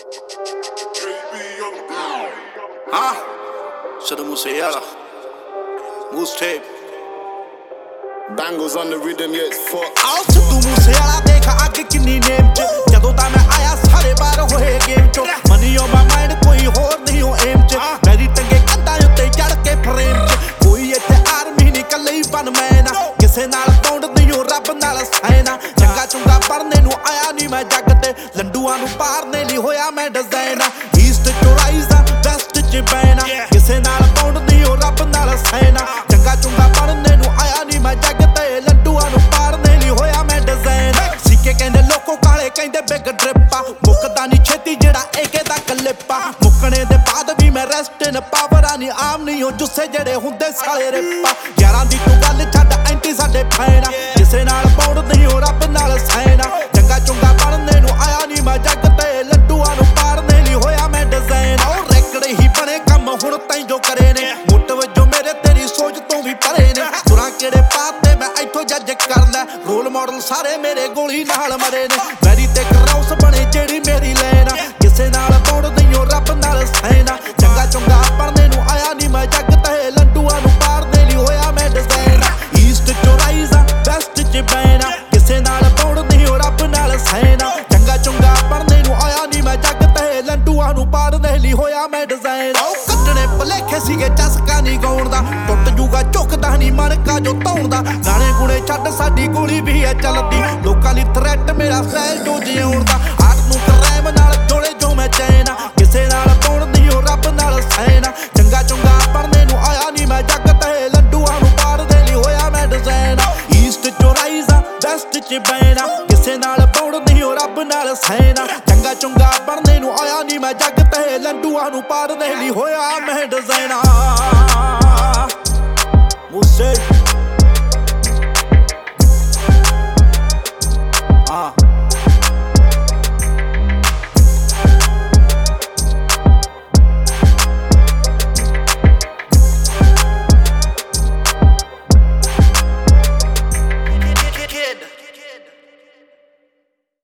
Huh? Shoulda Musiala. Moose tape. Bangles on the rhythm, yeah, it's fucked. ਆਓ ਸਿੱਧੂ ਮੂਸੇਵਾਲਾ ਦੇਖ ਅੱਗ ਕਿੰਨੀ ਨੇਮ ਚ ਜਦੋਂ ਤਾਂ ਮੈਂ ਆਇਆ ਸਾਰੇ ਬਾਹਰ ਹੋਏ ਗੇਮ ਚੋਂ ਮਨੀ ਔਨ ਮਾਈ ਮਾਈਂਡ ਕੋਈ ਹੋਰ ਨਹੀਂ ਉਹ ਏਮ ਚ ਮੇਰੀ ਟੰਗੇ ਕੰਧਾਂ ਉੱਤੇ ਚੜ ਕੇ ਫਰੇਮ ਚ ਕੋਈ ਇੱਥੇ ਆਰਮੀ ਨਹੀਂ ਕੱਲੇ ਹੀ ਬਨ ਮੈਂ ਨਾ ਕਿਸੇ ਨਾਲ ਪੌਂਡ ਨਹੀਂ ਉਹ ਰੱਬ ਨਾਲ ਸੈਨਾ ਚੰਗਾ ਚੁੰਗਾ ਪੜਨੇ ਨੂੰ ਆਇਆ ਨਹੀਂ ਮੈਂ ਜੱਗ ਤੇ ਲੰਡੂਆਂ ਨੂੰ ਪਾਰਨੇ ਲਈ ਹੋਇਆ ਮੈਂ ਡਿਜ਼ਾਈਨ ਈਸਟ ਚੋਂ ਰਾਈਜ਼ ਆ ਵੈਸਟ ਚ ਬੈਨਾ ਕਿਸੇ ਨਾਲ ਪੌਂਡ ਨਹੀਂ ਉਹ ਰੱਬ ਨਾਲ ਸੈਨਾ ਚੰਗਾ ਚੁੰਗਾ ਪੜਨੇ ਨੂੰ ਆਇਆ ਨਹੀਂ ਮੈਂ ਜੱਗ ਤੇ ਲੰਡੂਆਂ ਨੂੰ ਪਾਰਨੇ ਲਈ ਹੋਇਆ ਮੈਂ ਡਿਜ਼ਾਈਨ ਸਿੱਕੇ ਕਹਿੰਦੇ ਲੋਕੋ ਕਾਲੇ ਕਹਿੰਦੇ ਬਿਗ ਡ੍ਰਿਪਾ ਮੁੱਕਦਾ ਨਹੀਂ ਛੇਤੀ ਜਿਹੜਾ ਏਕੇ ਦਾ ਕਲਿੱਪਾ ਮੁੱਕਣੇ ਦੇ ਬਾਅਦ ਵੀ ਮੈਂ ਰੈਸਟ ਇਨ ਪਾਵਰਾਂ ਨਹੀਂ ਆਮ ਨਹੀਂ ਉਹ ਜੁੱਸੇ ਜਿਹੜੇ ਹੁੰਦੇ ਸਾਲੇ ਰਿਪਾ ਯਾਰਾਂ ਦੀ ਤੂੰ ਗੱਲ ਛੱਡ ਐਂਟੀ ਸਾਡੇ ਫੈਨਾ ਕਿਸੇ ਨਾਲ ਪੌਂਡ ਨਹੀਂ ਉਹ ਰੱਬ ਨਾਲ ਸੈਨਾ ਚੰਗਾ ਚੁੰਗਾ ਪੜਨੇ ਨੂੰ ਆਇਆ ਨਹੀਂ ਮੈਂ ਜੱਗ ਤੇ ਲੰਡੂਆਂ ਨੂੰ ਪਾਰਨੇ ਲਈ ਹੋਇਆ ਮੈਂ ਡਿਜ਼ਾਈਨ ਉਹ ਰੈਕੜ ਹੀ ਬਣੇ ਕੰਮ ਹੁਣ ਤੈਂ ਜੋ ਕਰੇ ਨੇ ਮੁੱਟ ਵਜੋਂ ਮੇਰੇ ਤੇਰੀ ਸੋਚ ਤੋਂ ਵੀ ਪਰੇ ਨੇ ਤੁਰਾਂ ਕਿਹੜੇ ਪਾਤੇ ਮੈਂ ਇੱਥੋਂ ਜੱਜ ਕਰ ਲੈ ਰੋਲ ਮਾਡਲ ਸਾਰੇ ਮੇਰੇ ਗੋਲੀ ਨਾਲ ਮਰੇ ਨੇ ਮੈਰੀ ਤੇ ਕਰਾਉਸ ਬਣੇ ਜਿਹੜੀ ਮੇਰੀ ਲੈਨ ਕਿਸੇ ਨਾਲ ਪੌਂਡ ਨਹੀਂ ਉਹ ਰੱਬ ਨਾਲ ਸੈਨਾ ਚੰਗਾ ਚੁੰਗਾ ਪੜਨੇ ਨੂੰ ਆਇਆ ਨਹੀਂ ਮੈਂ ਜੱਗ ਤੇ ਲੰਡੂਆਂ ਨੂੰ ਪਾਰਨੇ ਲਈ ਹੋਇਆ ਮੈਂ ਡਿਜ਼ਾਈਨ ਈਸਟ ਚੋਂ ਰਾਈਜ਼ ਆ ਵੈਸਟ ਚ ਬੈਨਾ ਕਿਸੇ ਨਾਲ ਪੌਂਡ ਨਹੀਂ ਉਹ ਰੱਬ ਨਾਲ ਸੈਨਾ ਚੰਗਾ ਚੁੰਗਾ ਪੜਨੇ ਨੂੰ ਆਇਆ ਨਹੀਂ ਮੈਂ ਜੱਗ ਤੇ ਲੰਡੂਆਂ ਨੂੰ ਪਾਰਨੇ ਲਈ ਹੋਇਆ ਮੈਂ ਡਿਜ਼ਾਈਨ ਉਹ ਕੱਟਣੇ ਭਲੇਖੇ ਸੀਗੇ ਚਸਕਾ ਨਹੀਂ ਗਾਉਣ ਦਾ ਟੁੱਟ ਜੂਗਾ ਝੁਕਦਾ ਨਹੀਂ ਮਣਕਾ ਜੋ ਧੌਣ ਦਾ ਗਾਣੇ ਗੁਣੇ ਛੱਡ ਸਾਡੀ ਗੋਲੀ ਵੀ ਹੈ ਚੱਲਦੀ ਲੋਕਾਂ ਲਈ ਥ੍ਰੈਟ ਮੇਰਾ ਸਟਾਈਲ ਜੋ ਜਿਉਣ ਦਾ ਆਟ ਨੂੰ ਕਰੈਮ ਨਾਲ ਜੋੜੇ ਜੋ ਮੈਂ ਚੈਨਾ ਕਿਸੇ ਨਾਲ ਪੌਂਡ ਨਹੀਂ ਉਹ ਰੱਬ ਨਾਲ ਸੈਨਾ ਚੰਗਾ ਚੁੰਗਾ ਪੜਨੇ ਨੂੰ ਆਇਆ ਨਹੀਂ ਮੈਂ ਜੱਗ ਤੇ ਲੰਡੂਆਂ ਨੂੰ ਪਾਰਦੇ ਲਈ ਹੋਇਆ ਮੈਂ ਡਿਜ਼ਾਈਨ ਈਸਟ ਚੋਂ ਰਾਈਜ਼ ਆ ਵੈਸਟ ਚ ਬੈਨਾ ਕਿਸੇ ਨਾਲ ਪੌਂਡ ਨਹੀਂ ਉਹ ਰੱਬ ਨਾਲ ਸੈਨਾ ਚੰਗਾ ਚੁੰਗਾ ਪੜਨੇ ਨੂੰ ਆਇਆ ਨਹੀਂ ਮੈਂ ਜੱਗ ਤੇ ਲੰਡੂਆਂ ਨੂੰ ਪਾਰਦੇ ਲਈ ਹੋਇਆ ਮੈਂ ਡਿਜ਼ਾਈਨ